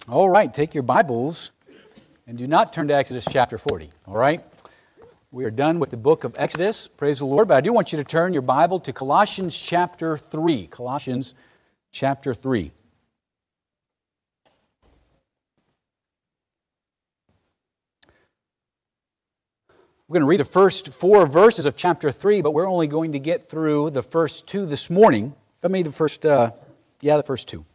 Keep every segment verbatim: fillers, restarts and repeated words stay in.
All right, take your Bibles and do not turn to Exodus chapter forty, all right? We are done with the book of Exodus, praise the Lord, but I do want you to turn your Bible to Colossians chapter three. Colossians chapter three. We're going to read the first four verses of chapter three, but we're only going to get through the first two this morning. I mean, the first, uh, yeah, the first two.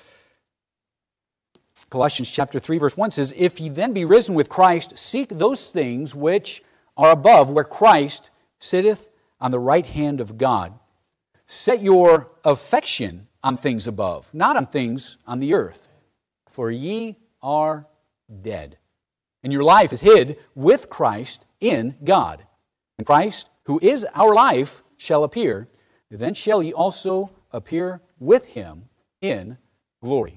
Colossians chapter three, verse one says, "If ye then be risen with Christ, seek those things which are above, where Christ sitteth on the right hand of God. Set your affection on things above, not on things on the earth. For ye are dead, and your life is hid with Christ in God. And Christ, who is our life, shall appear. Then shall ye also appear with him in glory."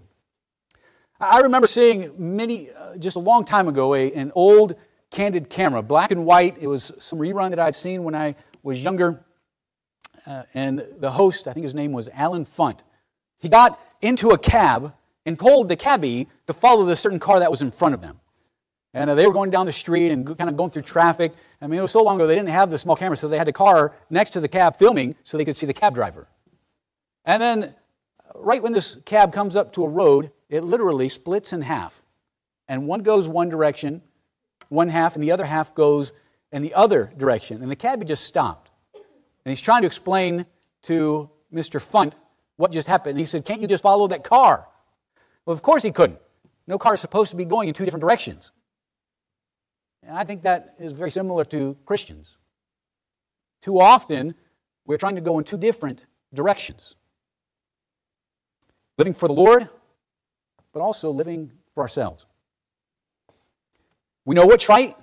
I remember seeing many, uh, just a long time ago, a, an old candid camera, black and white. It was some rerun that I'd seen when I was younger. Uh, and the host, I think his name was Alan Funt, he got into a cab and told the cabbie to follow the certain car that was in front of them. And uh, they were going down the street and kind of going through traffic. I mean, it was so long ago they didn't have the small camera, so they had the car next to the cab filming so they could see the cab driver. And then right when this cab comes up to a road, it literally splits in half. And one goes one direction, one half, and the other half goes in the other direction. And the cabbie just stopped. And he's trying to explain to Mister Funt what just happened. And he said, "Can't you just follow that car?" Well, of course he couldn't. No car is supposed to be going in two different directions. And I think that is very similar to Christians. Too often, we're trying to go in two different directions. Living for the Lord, but also living for ourselves. We know what's right,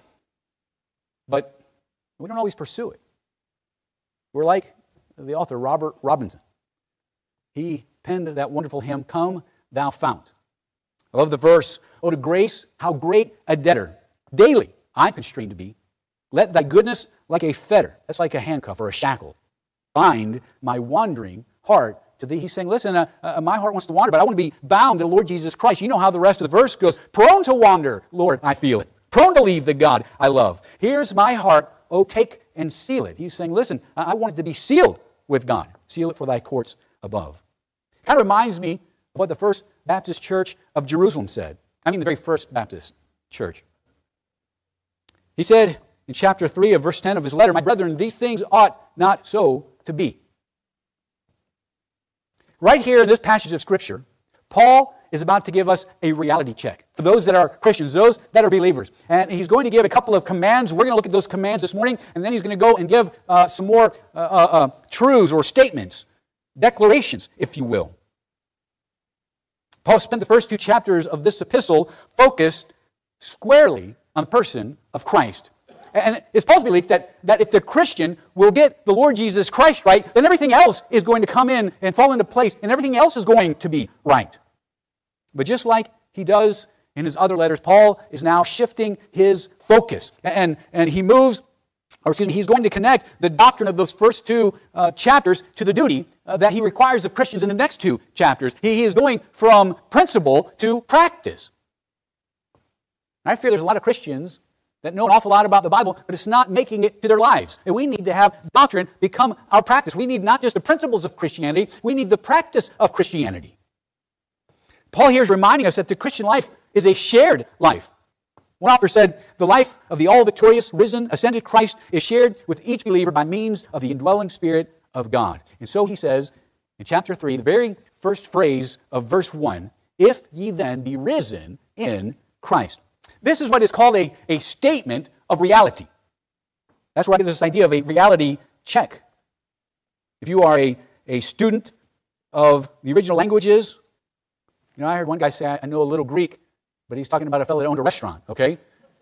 but we don't always pursue it. We're like the author Robert Robinson. He penned that wonderful hymn, "Come Thou Fount." I love the verse, "Oh, to grace, how great a debtor daily I'm constrained to be. Let thy goodness like a fetter," that's like a handcuff or a shackle, "bind my wandering heart to thee." He's saying, listen, uh, uh, my heart wants to wander, but I want to be bound to the Lord Jesus Christ. You know how the rest of the verse goes. "Prone to wander, Lord, I feel it. Prone to leave the God I love. Here's my heart, oh, take and seal it." He's saying, listen, I, I want it to be sealed with God. "Seal it for thy courts above." Kind of reminds me of what the First Baptist Church of Jerusalem said. I mean the very first Baptist church. He said in chapter three of verse ten of his letter, "My brethren, these things ought not so to be." Right here in this passage of Scripture, Paul is about to give us a reality check for those that are Christians, those that are believers. And he's going to give a couple of commands. We're going to look at those commands this morning, and then he's going to go and give uh, some more uh, uh, uh, truths or statements, declarations, if you will. Paul spent the first two chapters of this epistle focused squarely on the person of Christ. And it's Paul's belief that, that if the Christian will get the Lord Jesus Christ right, then everything else is going to come in and fall into place, and everything else is going to be right. But just like he does in his other letters, Paul is now shifting his focus. And, and he moves, or excuse me, he's going to connect the doctrine of those first two uh, chapters to the duty uh, that he requires of Christians in the next two chapters. He, he is going from principle to practice. I fear there's a lot of Christians that know an awful lot about the Bible, but it's not making it to their lives. And we need to have doctrine become our practice. We need not just the principles of Christianity, we need the practice of Christianity. Paul here is reminding us that the Christian life is a shared life. One author said, "The life of the all-victorious, risen, ascended Christ is shared with each believer by means of the indwelling Spirit of God." And so he says in chapter three, the very first phrase of verse one, "If ye then be risen in Christ." This is what is called a, a statement of reality. That's why I get this idea of a reality check. If you are a, a student of the original languages, you know, I heard one guy say, I know a little Greek, but he's talking about a fellow that owned a restaurant, okay?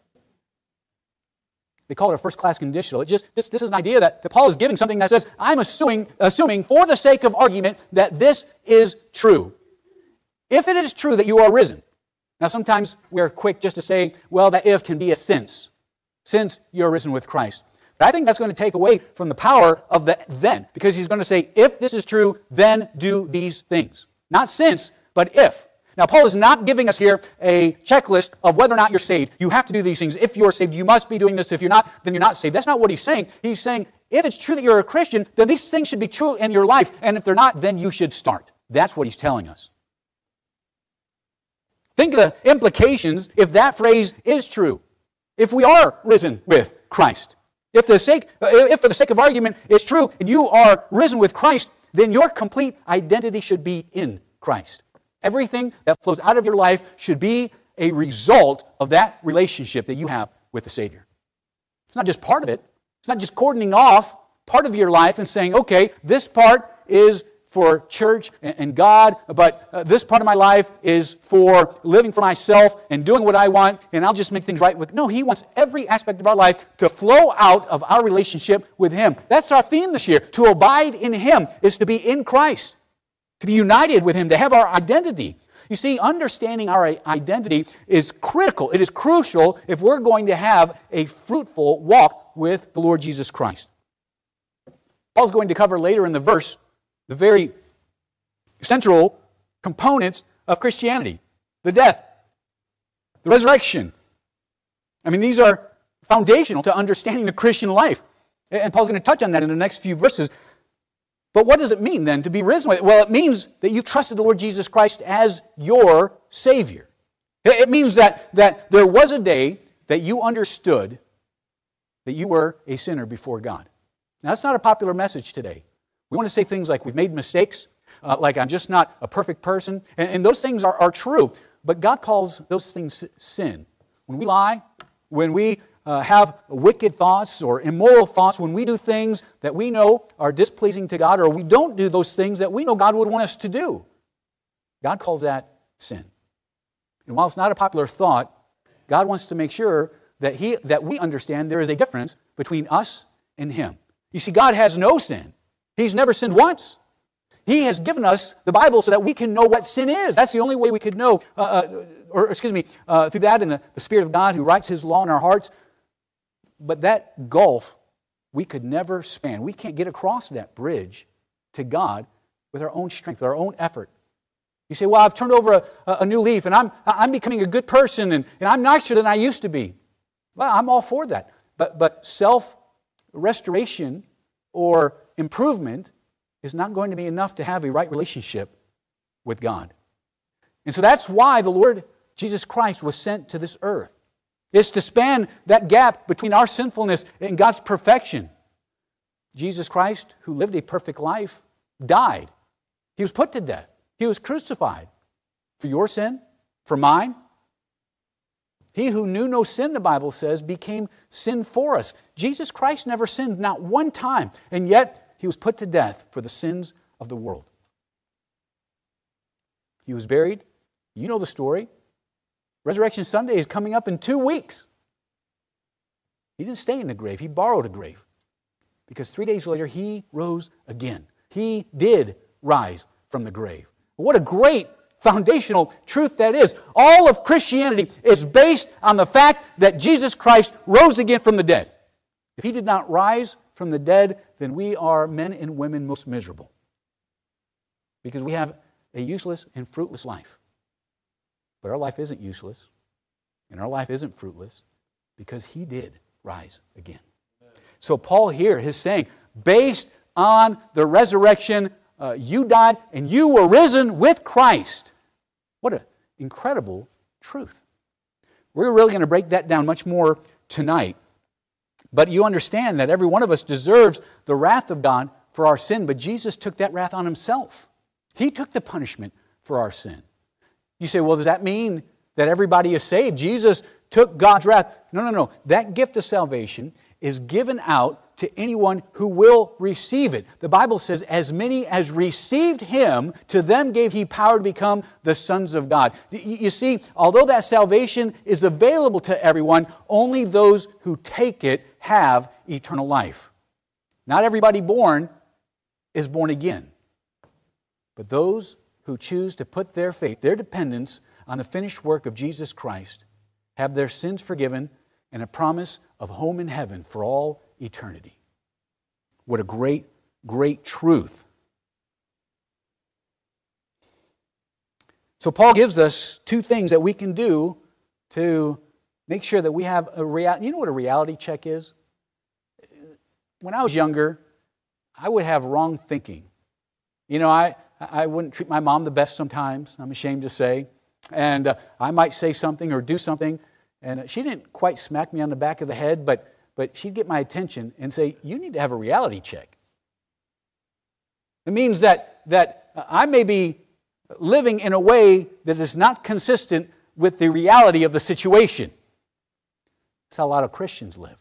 They call it a first-class conditional. It just this, this is an idea that, that Paul is giving something that says, I'm assuming, assuming for the sake of argument that this is true. If it is true that you are risen. Now, sometimes we're quick just to say, well, that if can be a since, since you're risen with Christ. But I think that's going to take away from the power of the then, because he's going to say, if this is true, then do these things. Not since, but if. Now, Paul is not giving us here a checklist of whether or not you're saved. You have to do these things. If you're saved, you must be doing this. If you're not, then you're not saved. That's not what he's saying. He's saying, if it's true that you're a Christian, then these things should be true in your life. And if they're not, then you should start. That's what he's telling us. Think of the implications if that phrase is true. If we are risen with Christ. If, the sake, if for the sake of argument it's true and you are risen with Christ, then your complete identity should be in Christ. Everything that flows out of your life should be a result of that relationship that you have with the Savior. It's not just part of it. It's not just cordoning off part of your life and saying, okay, this part is for church and God, but uh, this part of my life is for living for myself and doing what I want, and I'll just make things right with... No, He wants every aspect of our life to flow out of our relationship with Him. That's our theme this year. To abide in Him is to be in Christ, to be united with Him, to have our identity. You see, understanding our identity is critical. It is crucial if we're going to have a fruitful walk with the Lord Jesus Christ. Paul's going to cover later in the verse the very central components of Christianity. The death, the resurrection. I mean, these are foundational to understanding the Christian life. And Paul's going to touch on that in the next few verses. But what does it mean then to be risen with? Well, it means that you've trusted the Lord Jesus Christ as your Savior. It means that, that there was a day that you understood that you were a sinner before God. Now, that's not a popular message today. We want to say things like we've made mistakes, uh, like I'm just not a perfect person. And, and those things are, are true. But God calls those things sin. When we lie, when we uh, have wicked thoughts or immoral thoughts, when we do things that we know are displeasing to God, or we don't do those things that we know God would want us to do, God calls that sin. And while it's not a popular thought, God wants to make sure that, he, that we understand there is a difference between us and Him. You see, God has no sin. He's never sinned once. He has given us the Bible so that we can know what sin is. That's the only way we could know, uh, uh, or excuse me, uh, through that and the, the Spirit of God who writes His law in our hearts. But that gulf, we could never span. We can't get across that bridge to God with our own strength, with our own effort. You say, well, I've turned over a, a new leaf and I'm, I'm becoming a good person and, and I'm nicer than I used to be. Well, I'm all for that. But, but self-restoration or improvement is not going to be enough to have a right relationship with God. And so that's why the Lord Jesus Christ was sent to this earth. It's to span that gap between our sinfulness and God's perfection. Jesus Christ, who lived a perfect life, died. He was put to death. He was crucified for your sin, for mine. He who knew no sin, the Bible says, became sin for us. Jesus Christ never sinned, not one time, and yet He was put to death for the sins of the world. He was buried. You know the story. Resurrection Sunday is coming up in two weeks. He didn't stay in the grave. He borrowed a grave. Because three days later, He rose again. He did rise from the grave. What a great foundational truth that is. All of Christianity is based on the fact that Jesus Christ rose again from the dead. If He did not rise from the dead, then we are men and women most miserable. Because we have a useless and fruitless life. But our life isn't useless, and our life isn't fruitless, because He did rise again. So Paul here is saying, based on the resurrection, uh, you died and you were risen with Christ. What an incredible truth. We're really going to break that down much more tonight. But you understand that every one of us deserves the wrath of God for our sin, but Jesus took that wrath on Himself. He took the punishment for our sin. You say, well, does that mean that everybody is saved? Jesus took God's wrath. No, no, no. That gift of salvation is given out to anyone who will receive it. The Bible says, as many as received Him, to them gave He power to become the sons of God. You see, although that salvation is available to everyone, only those who take it have eternal life. Not everybody born is born again. But those who choose to put their faith, their dependence on the finished work of Jesus Christ, have their sins forgiven and a promise of home in heaven for all eternity. What a great, great truth. So Paul gives us two things that we can do to make sure that we have a reality. You know what a reality check is? When I was younger, I would have wrong thinking. You know, I, I wouldn't treat my mom the best sometimes, I'm ashamed to say. And uh, I might say something or do something, and she didn't quite smack me on the back of the head, but, but she'd get my attention and say, you need to have a reality check. It means that, that I may be living in a way that is not consistent with the reality of the situation. That's how a lot of Christians live.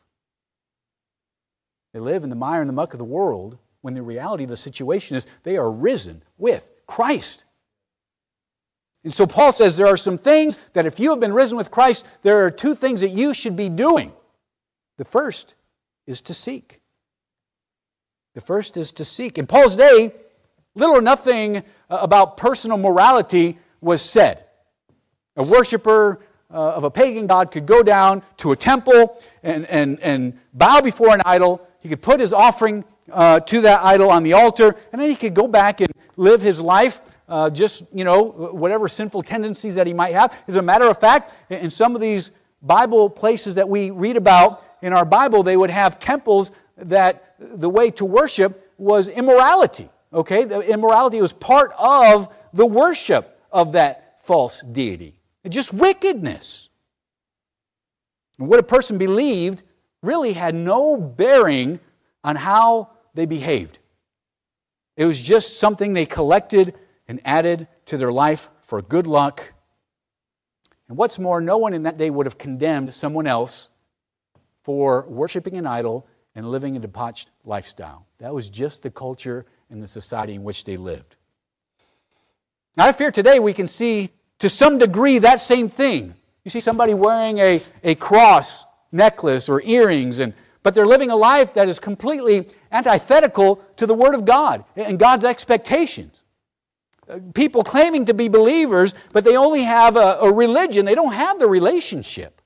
They live in the mire and the muck of the world when the reality of the situation is they are risen with Christ. And so Paul says there are some things that if you have been risen with Christ, there are two things that you should be doing. The first is to seek. The first is to seek. In Paul's day, little or nothing about personal morality was said. A worshiper uh, of a pagan god could go down to a temple and, and, and bow before an idol. He could put his offering uh, to that idol on the altar, and then he could go back and live his life, uh, just, you know, whatever sinful tendencies that he might have. As a matter of fact, in some of these Bible places that we read about in our Bible, they would have temples that the way to worship was immorality. Okay, the immorality was part of the worship of that false deity. Just wickedness. And what a person believed really had no bearing on how they behaved. It was just something they collected and added to their life for good luck. And what's more, no one in that day would have condemned someone else for worshiping an idol and living a debauched lifestyle. That was just the culture and the society in which they lived. Now, I fear today we can see to some degree that same thing. You see somebody wearing a, a cross necklace or earrings, and but they're living a life that is completely antithetical to the Word of God and God's expectations. People claiming to be believers, but they only have a, a religion. They don't have the relationship.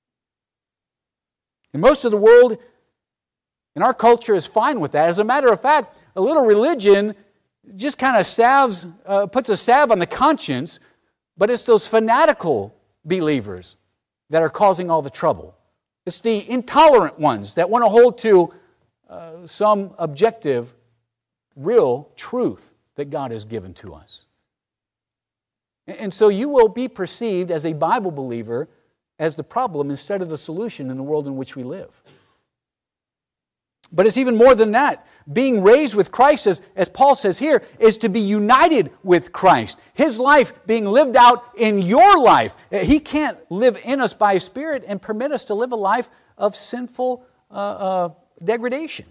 And most of the world in our culture is fine with that. As a matter of fact, a little religion just kind of salves, uh, puts a salve on the conscience, but it's those fanatical believers that are causing all the trouble. It's the intolerant ones that want to hold to uh, some objective, real truth that God has given to us. And so you will be perceived as a Bible believer as the problem instead of the solution in the world in which we live. But it's even more than that. Being raised with Christ, as, as Paul says here, is to be united with Christ. His life being lived out in your life. He can't live in us by His Spirit and permit us to live a life of sinful uh, uh, degradation.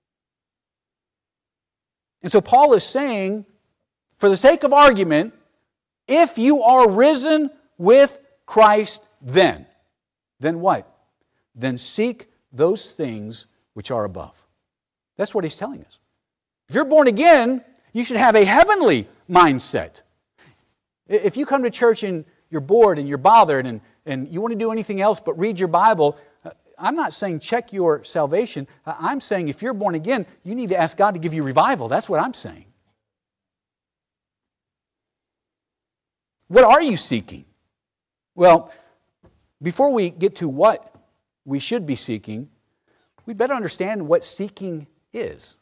And so Paul is saying, for the sake of argument, if you are risen with Christ, then, then what? Then seek those things which are above. That's what he's telling us. If you're born again, you should have a heavenly mindset. If you come to church and you're bored and you're bothered and, and you want to do anything else but read your Bible, I'm not saying check your salvation. I'm saying if you're born again, you need to ask God to give you revival. That's what I'm saying. What are you seeking? Well, before we get to what we should be seeking, we better understand what seeking is.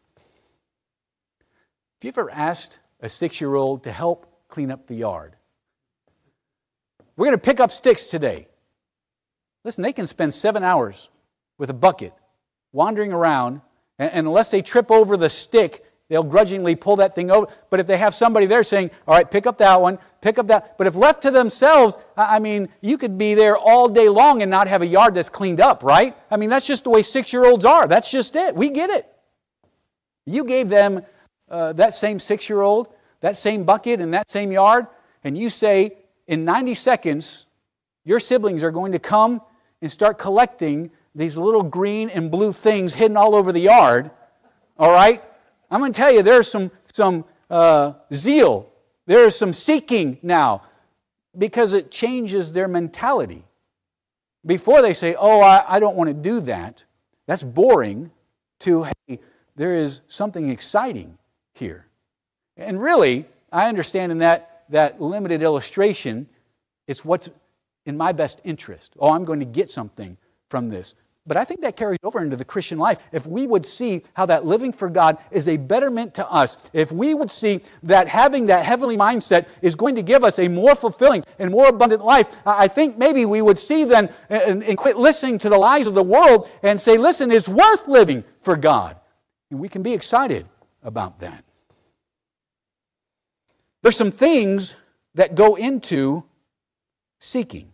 If you've ever asked a six-year-old to help clean up the yard, we're going to pick up sticks today. Listen, they can spend seven hours with a bucket wandering around, and, and unless they trip over the stick, they'll grudgingly pull that thing over. But if they have somebody there saying, all right, pick up that one, pick up that. But if left to themselves, I mean, you could be there all day long and not have a yard that's cleaned up, right? I mean, that's just the way six-year-olds are. That's just it. We get it. You gave them uh, that same six-year-old, that same bucket and that same yard, and you say, in ninety seconds, your siblings are going to come and start collecting these little green and blue things hidden all over the yard, all right? I'm going to tell you, there's some, some uh, zeal. There's some seeking now because it changes their mentality. Before they say, oh, I, I don't want to do that, that's boring, to, hey, there is something exciting here. And really, I understand in that that limited illustration. It's what's in my best interest. Oh, I'm going to get something from this. But I think that carries over into the Christian life. If we would see how that living for God is a betterment to us, if we would see that having that heavenly mindset is going to give us a more fulfilling and more abundant life, I think maybe we would see then and, and quit listening to the lies of the world and say, listen, it's worth living for God. And we can be excited about that. There's some things that go into seeking.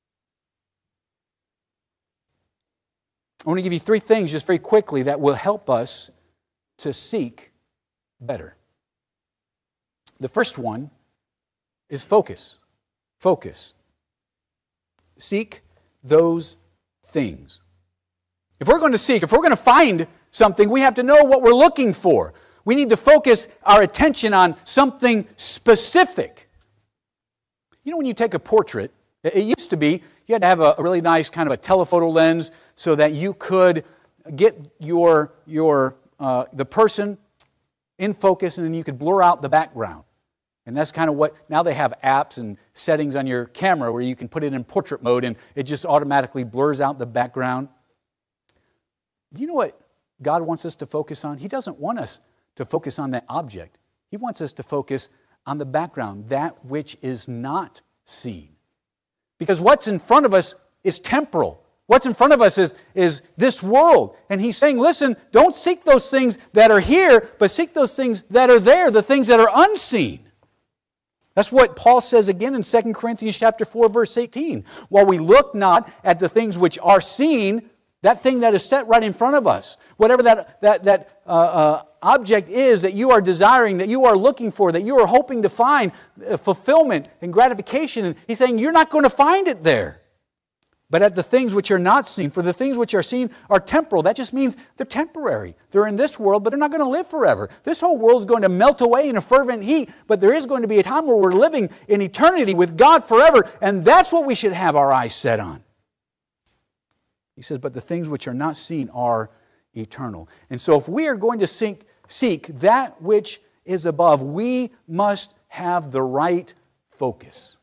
I want to give you three things just very quickly that will help us to seek better. The first one is focus. Focus. Seek those things. If we're going to seek, if we're going to find something, we have to know what we're looking for. We need to focus our attention on something specific. You know, when you take a portrait, it used to be you had to have a really nice kind of a telephoto lens so that you could get your, your uh, the person in focus, and then you could blur out the background. And that's kind of what, now they have apps and settings on your camera where you can put it in portrait mode and it just automatically blurs out the background. Do you know what God wants us to focus on? He doesn't want us to focus on that object. He wants us to focus on the background, that which is not seen. Because what's in front of us is temporal. What's in front of us is, is this world. And he's saying, listen, don't seek those things that are here, but seek those things that are there, the things that are unseen. That's what Paul says again in Second Corinthians chapter four, verse eighteen. While we look not at the things which are seen, that thing that is set right in front of us, whatever that, that, that uh, uh, object is that you are desiring, that you are looking for, that you are hoping to find uh, fulfillment and gratification. And he's saying you're not going to find it there. But at the things which are not seen, for the things which are seen are temporal. That just means they're temporary. They're in this world, but they're not going to live forever. This whole world is going to melt away in a fervent heat, but there is going to be a time where we're living in eternity with God forever, and that's what we should have our eyes set on. He says, but the things which are not seen are eternal. And so if we are going to seek, seek that which is above, we must have the right focus.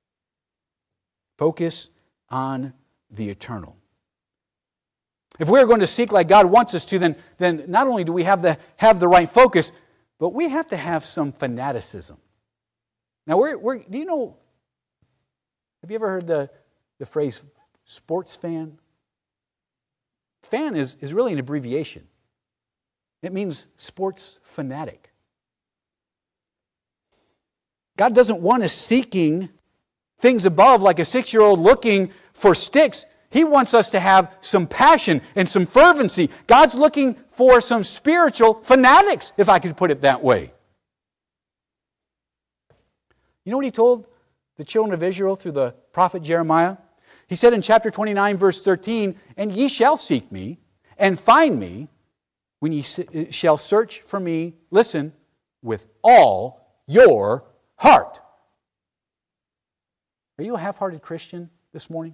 Focus on the eternal. If we're going to seek like God wants us to, then, then not only do we have the, have the right focus, but we have to have some fanaticism. Now, we're, we're, do you know, have you ever heard the, the phrase sports fan? Fan is, is really an abbreviation. It means sports fanatic. God doesn't want us seeking things above like a six-year-old looking for sticks. He wants us to have some passion and some fervency. God's looking for some spiritual fanatics, if I could put it that way. You know what he told the children of Israel through the prophet Jeremiah? He said in chapter twenty-nine, verse thirteen, "And ye shall seek me, and find me, when ye shall search for me," listen, "with all your heart." Are you a half-hearted Christian this morning?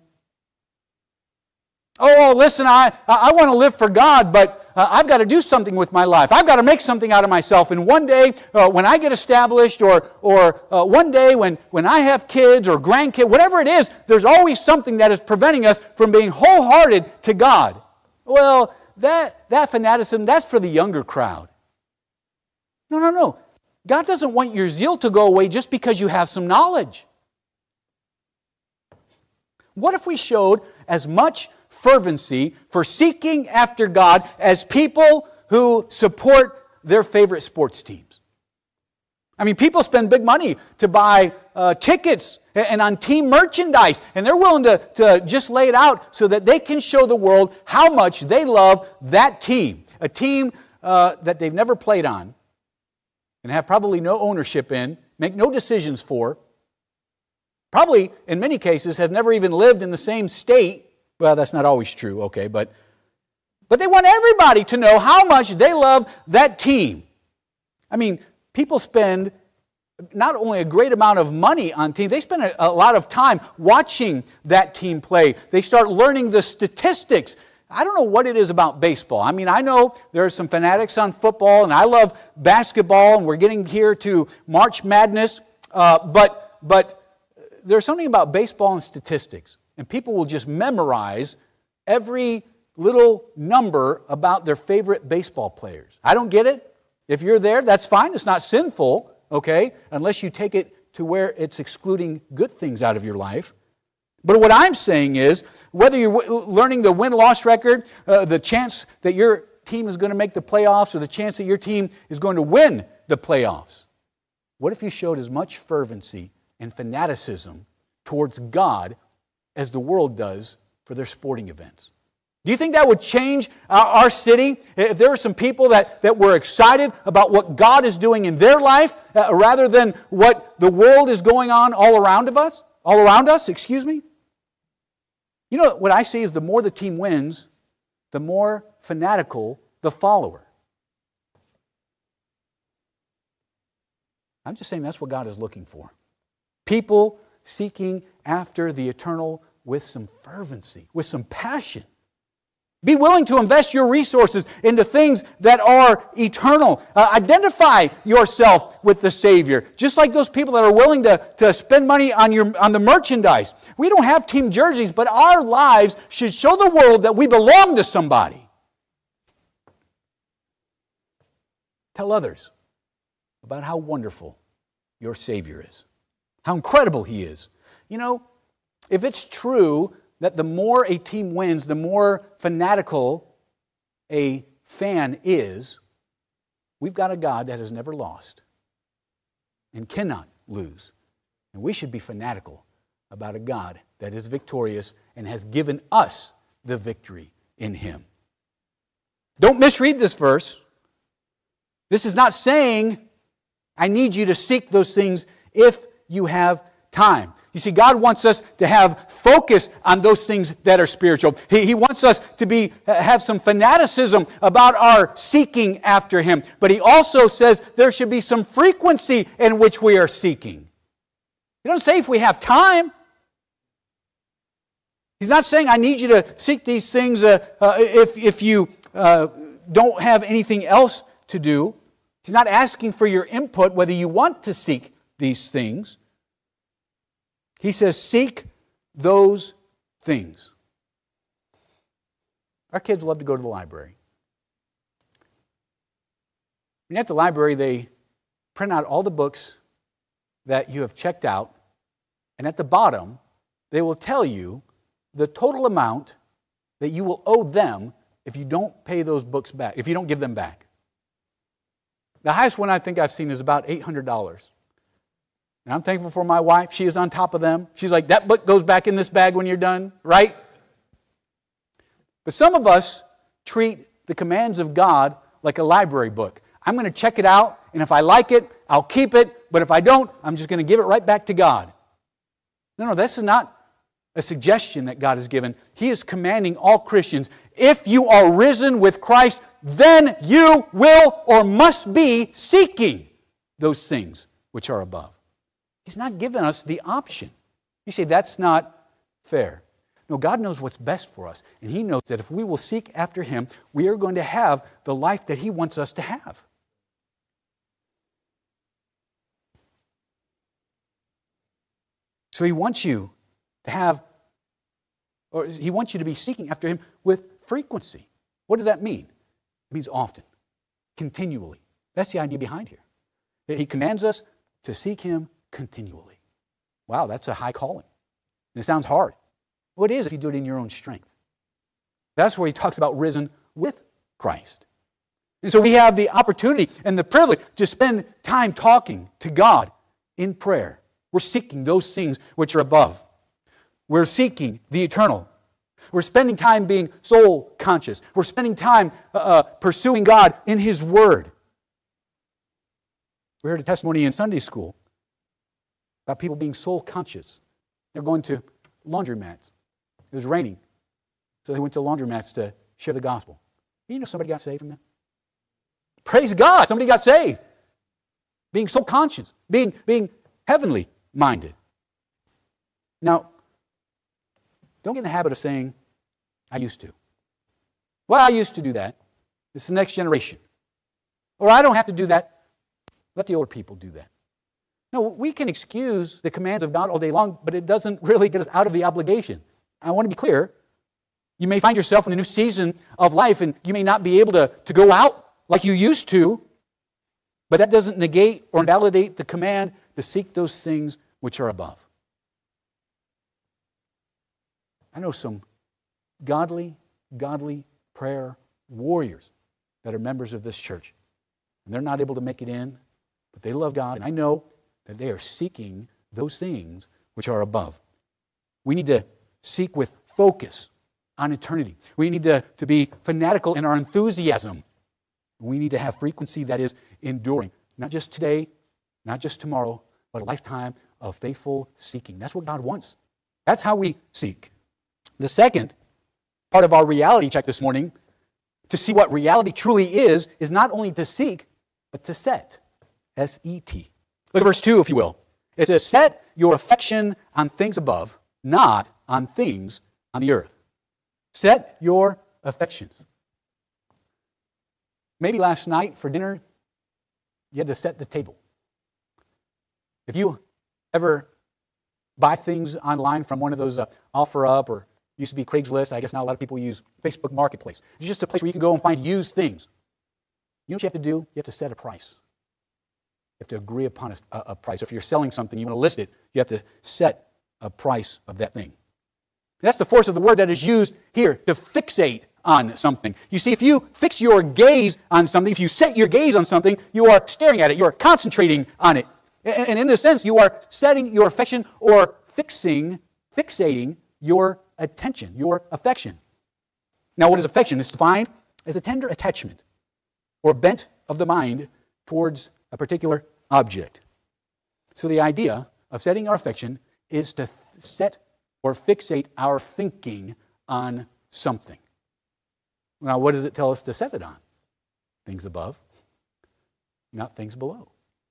Oh, listen, I, I want to live for God, but uh, I've got to do something with my life. I've got to make something out of myself. And one day, uh, when I get established, or, or uh, one day when, when I have kids or grandkids, whatever it is, there's always something that is preventing us from being wholehearted to God. Well, that, that fanaticism, that's for the younger crowd. No, no, no. God doesn't want your zeal to go away just because you have some knowledge. What if we showed as much fervency for seeking after God as people who support their favorite sports teams? I mean, people spend big money to buy uh, tickets and on team merchandise, and they're willing to, to just lay it out so that they can show the world how much they love that team. A team uh, that they've never played on and have probably no ownership in, make no decisions for. Probably, in many cases, have never even lived in the same state. Well, that's not always true, okay, but, but they want everybody to know how much they love that team. I mean, people spend not only a great amount of money on teams, they spend a, a lot of time watching that team play. They start learning the statistics. I don't know what it is about baseball. I mean, I know there are some fanatics on football, and I love basketball, and we're getting here to March Madness. Uh, but, but there's something about baseball and statistics. And people will just memorize every little number about their favorite baseball players. I don't get it. If you're there, that's fine. It's not sinful, okay, unless you take it to where it's excluding good things out of your life. But what I'm saying is, whether you're w- learning the win-loss record, uh, the chance that your team is going to make the playoffs, or the chance that your team is going to win the playoffs, what if you showed as much fervency and fanaticism towards God as the world does for their sporting events? Do you think that would change our, our city? If there were some people that, that were excited about what God is doing in their life, uh, rather than what the world is going on all around of us, all around us, excuse me? You know, what I see is the more the team wins, the more fanatical the follower. I'm just saying that's what God is looking for. People seeking after the eternal with some fervency, with some passion. Be willing to invest your resources into things that are eternal. Uh, identify yourself with the Savior. Just like those people that are willing to, to spend money on, your, on the merchandise. We don't have team jerseys, but our lives should show the world that we belong to somebody. Tell others about how wonderful your Savior is. How incredible He is. You know, if it's true that the more a team wins, the more fanatical a fan is, we've got a God that has never lost and cannot lose. And we should be fanatical about a God that is victorious and has given us the victory in Him. Don't misread this verse. This is not saying, I need you to seek those things if you have time. You see, God wants us to have focus on those things that are spiritual. He, he wants us to be have some fanaticism about our seeking after Him. But He also says there should be some frequency in which we are seeking. He doesn't say if we have time. He's not saying I need you to seek these things uh, uh, if, if you uh, don't have anything else to do. He's not asking for your input whether you want to seek these things. He says, seek those things. Our kids love to go to the library. When you're at the library, they print out all the books that you have checked out, and at the bottom, they will tell you the total amount that you will owe them if you don't pay those books back, if you don't give them back. The highest one I think I've seen is about eight hundred dollars. And I'm thankful for my wife. She is on top of them. She's like, that book goes back in this bag when you're done, right? But some of us treat the commands of God like a library book. I'm going to check it out, and if I like it, I'll keep it. But if I don't, I'm just going to give it right back to God. No, no, this is not a suggestion that God has given. He is commanding all Christians, if you are risen with Christ, then you will or must be seeking those things which are above. He's not giving us the option. You say, that's not fair. No, God knows what's best for us. And He knows that if we will seek after Him, we are going to have the life that He wants us to have. So He wants you to have, or He wants you to be seeking after Him with frequency. What does that mean? It means often, continually. That's the idea behind here. He commands us to seek Him continually. Wow, that's a high calling. And it sounds hard. Well, it is if you do it in your own strength. That's where He talks about risen with Christ. And so we have the opportunity and the privilege to spend time talking to God in prayer. We're seeking those things which are above. We're seeking the eternal. We're spending time being soul conscious. We're spending time uh, uh, pursuing God in His Word. We heard a testimony in Sunday school about people being soul conscious. They're going to laundromats. It was raining, so they went to laundromats to share the gospel. You know somebody got saved from that? Praise God, somebody got saved. Being soul conscious, being, being heavenly minded. Now, don't get in the habit of saying, I used to. Well, I used to do that. It's the next generation. Or I don't have to do that. Let the older people do that. No, we can excuse the commands of God all day long, but it doesn't really get us out of the obligation. I want to be clear. You may find yourself in a new season of life, and you may not be able to, to go out like you used to, but that doesn't negate or invalidate the command to seek those things which are above. I know some godly, godly prayer warriors that are members of this church. And they're not able to make it in, but they love God. And I know that they are seeking those things which are above. We need to seek with focus on eternity. We need to, to be fanatical in our enthusiasm. We need to have frequency that is enduring. Not just today, not just tomorrow, but a lifetime of faithful seeking. That's what God wants. That's how we seek. The second part of our reality check this morning, to see what reality truly is, is not only to seek, but to set. S E T. Look at verse two, if you will. It says, set your affection on things above, not on things on the earth. Set your affections. Maybe last night for dinner, you had to set the table. If you ever buy things online from one of those uh, OfferUp, or used to be Craigslist, I guess now a lot of people use Facebook Marketplace. It's just a place where you can go and find used things. You know what you have to do? You have to set a price. You have to agree upon a, a price. If you're selling something, you want to list it, you have to set a price of that thing. That's the force of the word that is used here, to fixate on something. You see, if you fix your gaze on something, if you set your gaze on something, you are staring at it, you are concentrating on it. And in this sense, you are setting your affection or fixing, fixating your attention, your affection. Now, what is affection? It's defined as a tender attachment or bent of the mind towards a particular object. So the idea of setting our affection is to set or fixate our thinking on something. Now, what does it tell us to set it on? Things above, not things below.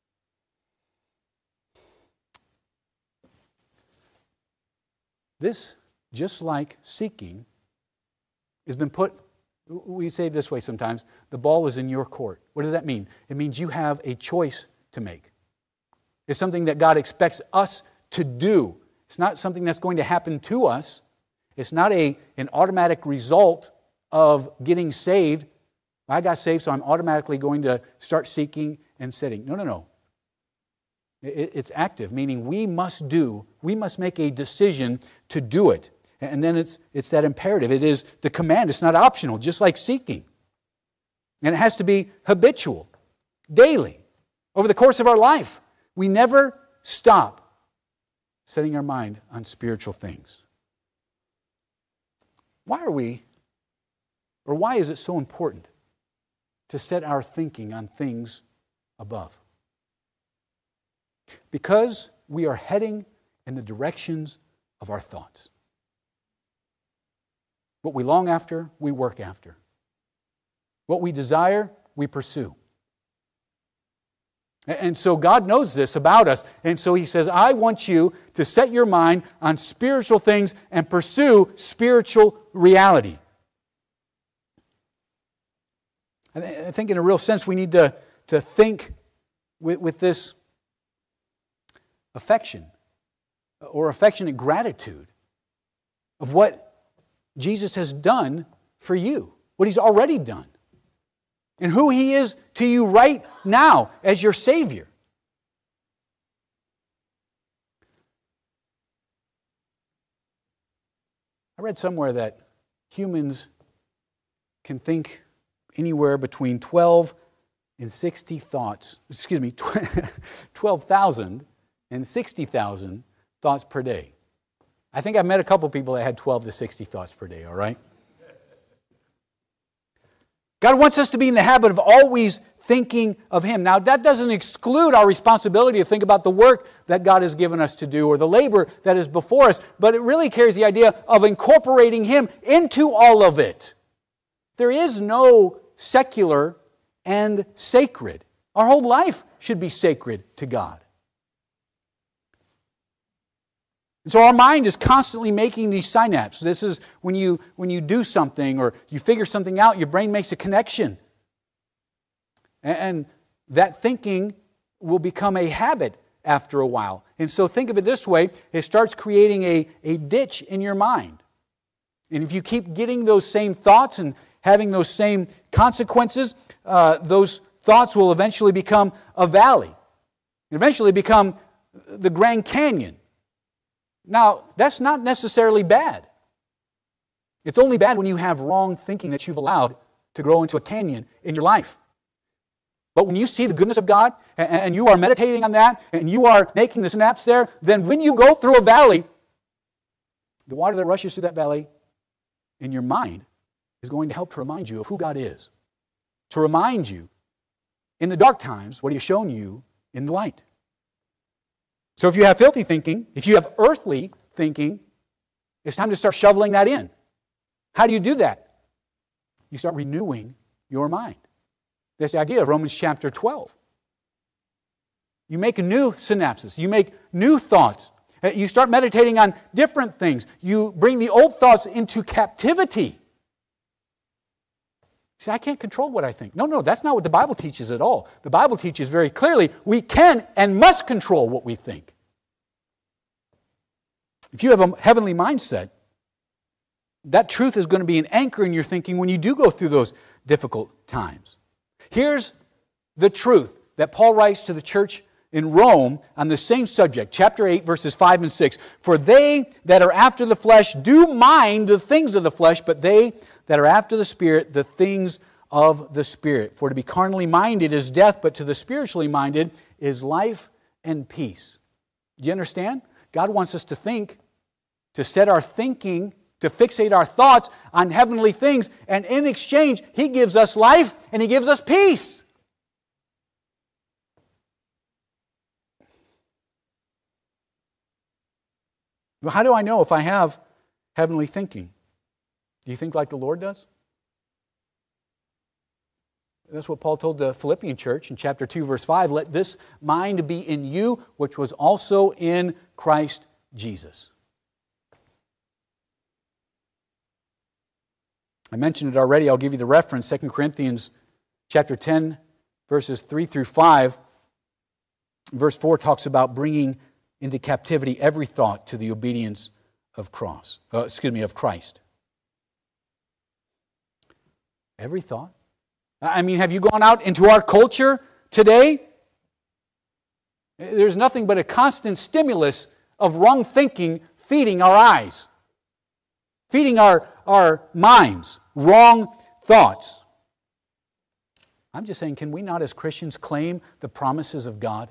This, just like seeking, has been put, we say it this way sometimes, the ball is in your court. What does that mean? It means you have a choice to make. It's something that God expects us to do. It's not something that's going to happen to us. It's not a, an automatic result of getting saved. I got saved, so I'm automatically going to start seeking and setting. No, no, no. It, it's active, meaning we must do, we must make a decision to do it. And then it's, it's that imperative. It is the command. It's not optional, just like seeking. And it has to be habitual, daily, over the course of our life. We never stop setting our mind on spiritual things. Why are we, or why is it so important to set our thinking on things above? Because we are heading in the directions of our thoughts. What we long after, we work after. What we desire, we pursue. And so God knows this about us. And so He says, I want you to set your mind on spiritual things and pursue spiritual reality. I think in a real sense we need to, to think with, with this affection or affectionate gratitude of what Jesus has done for you, what He's already done, and who He is to you right now as your Savior. I read somewhere that humans can think anywhere between twelve and sixty thoughts, excuse me, twelve thousand and sixty thousand thoughts per day. I think I've met a couple people that had twelve to sixty thoughts per day, all right? God wants us to be in the habit of always thinking of Him. Now, that doesn't exclude our responsibility to think about the work that God has given us to do or the labor that is before us, but it really carries the idea of incorporating Him into all of it. There is no secular and sacred. Our whole life should be sacred to God. And so our mind is constantly making these synapses. This is when you, when you do something or you figure something out, your brain makes a connection. And, and that thinking will become a habit. after a while. And so think of it this way. It starts creating a, a ditch in your mind. And if you keep getting those same thoughts and having those same consequences, uh, those thoughts will eventually become a valley. Eventually become the Grand Canyon. Now, that's not necessarily bad. It's only bad when you have wrong thinking that you've allowed to grow into a canyon in your life. But when you see the goodness of God, and you are meditating on that, and you are making the snaps there, then when you go through a valley, the water that rushes through that valley in your mind is going to help to remind you of who God is. To remind you, in the dark times, what He has shown you in the light. So if you have filthy thinking, if you have earthly thinking, it's time to start shoveling that in. How do you do that? You start renewing your mind. That's the idea of Romans chapter twelve. You make a new synapses. You make new thoughts. You start meditating on different things. You bring the old thoughts into captivity. See, I can't control what I think. No, no, that's not what the Bible teaches at all. The Bible teaches very clearly we can and must control what we think. If you have a heavenly mindset, that truth is going to be an anchor in your thinking when you do go through those difficult times. Here's the truth that Paul writes to the church in Rome on the same subject, chapter eight, verses five and six. For they that are after the flesh do mind the things of the flesh, but they that are after the Spirit, the things of the Spirit. For to be carnally minded is death, but to the spiritually minded is life and peace. Do you understand? God wants us to think, to set our thinking, to fixate our thoughts on heavenly things, and in exchange, He gives us life and He gives us peace. Well, how do I know if I have heavenly thinking? Do you think like the Lord does? That's what Paul told the Philippian church in chapter two, verse five. Let this mind be in you, which was also in Christ Jesus. I mentioned it already. I'll give you the reference. Second Corinthians chapter ten, verses three through five. Verse four talks about bringing into captivity every thought to the obedience of cross. Uh, excuse me, of Christ. Every thought. I mean, have you gone out into our culture today? There's nothing but a constant stimulus of wrong thinking feeding our eyes, feeding our, our minds, wrong thoughts. I'm just saying, can we not as Christians claim the promises of God?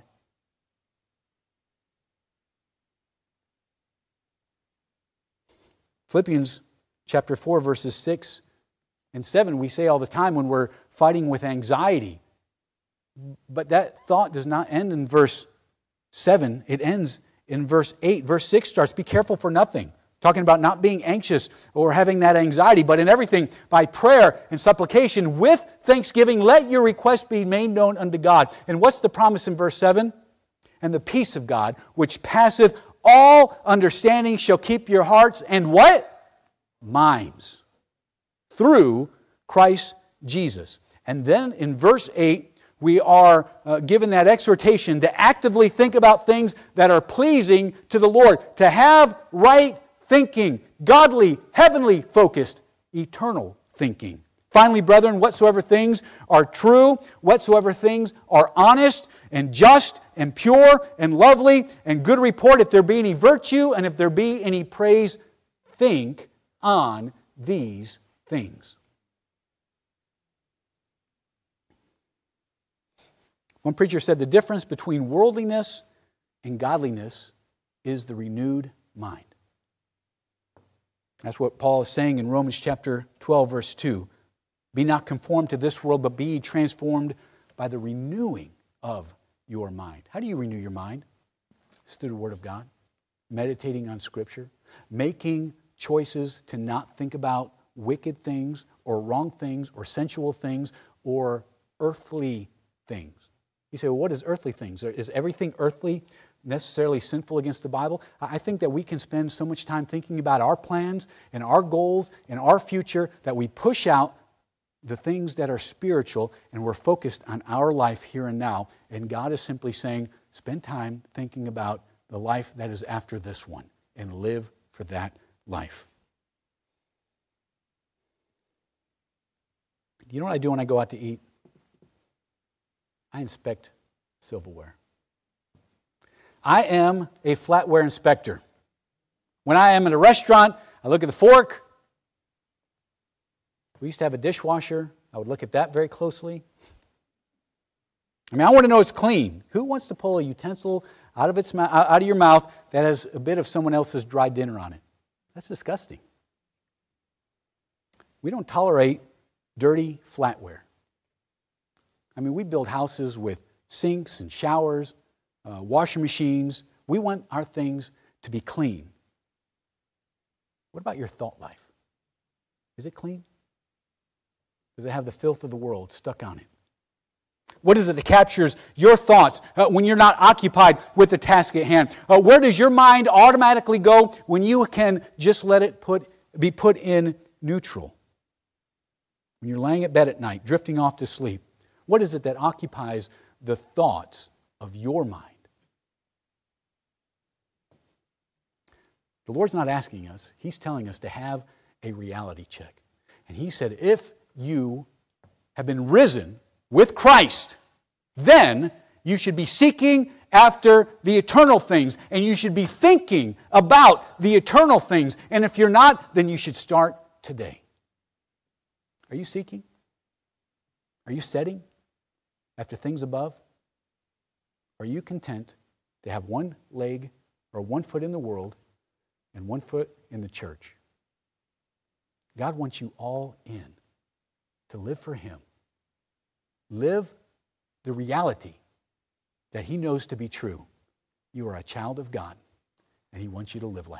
Philippians chapter four, verses six and seven, we say all the time when we're fighting with anxiety. But that thought does not end in verse seven. It ends in verse eight. Verse six starts, be careful for nothing. Talking about not being anxious or having that anxiety, but in everything, by prayer and supplication, with thanksgiving, let your requests be made known unto God. And what's the promise in verse seven? And the peace of God, which passeth all understanding, shall keep your hearts and what? Minds. Through Christ Jesus. And then in verse eight, we are uh, given that exhortation to actively think about things that are pleasing to the Lord. To have right thinking, godly, heavenly focused, eternal thinking. Finally, brethren, whatsoever things are true, whatsoever things are honest and just and pure and lovely and good report, if there be any virtue and if there be any praise, think on these things. One preacher said the difference between worldliness and godliness is the renewed mind. That's what Paul is saying in Romans chapter twelve, verse two. Be not conformed to this world, but be ye transformed by the renewing of your mind. How do you renew your mind? It's through the Word of God. Meditating on Scripture. Making choices to not think about wicked things or wrong things or sensual things or earthly things. You say, well, what is earthly things? Is everything earthly necessarily sinful against the Bible? I think that we can spend so much time thinking about our plans and our goals and our future that we push out the things that are spiritual and we're focused on our life here and now. And God is simply saying, spend time thinking about the life that is after this one and live for that life. You know what I do when I go out to eat? I inspect silverware. I am a flatware inspector. When I am at a restaurant, I look at the fork. We used to have a dishwasher. I would look at that very closely. I mean, I want to know it's clean. Who wants to pull a utensil out of its mouth, out of your mouth that has a bit of someone else's dry dinner on it? That's disgusting. We don't tolerate dirty flatware. I mean, we build houses with sinks and showers, uh, washing machines. We want our things to be clean. What about your thought life? Is it clean? Does it have the filth of the world stuck on it? What is it that captures your thoughts uh, when you're not occupied with the task at hand? Uh, where does your mind automatically go when you can just let it put, be put in neutral? When you're laying at bed at night, drifting off to sleep, what is it that occupies the thoughts of your mind? The Lord's not asking us. He's telling us to have a reality check. And He said, if you have been risen with Christ, then you should be seeking after the eternal things, and you should be thinking about the eternal things. And if you're not, then you should start today. Are you seeking? Are you setting after things above? Are you content to have one leg or one foot in the world and one foot in the church? God wants you all in to live for Him. Live the reality that He knows to be true. You are a child of God, and He wants you to live like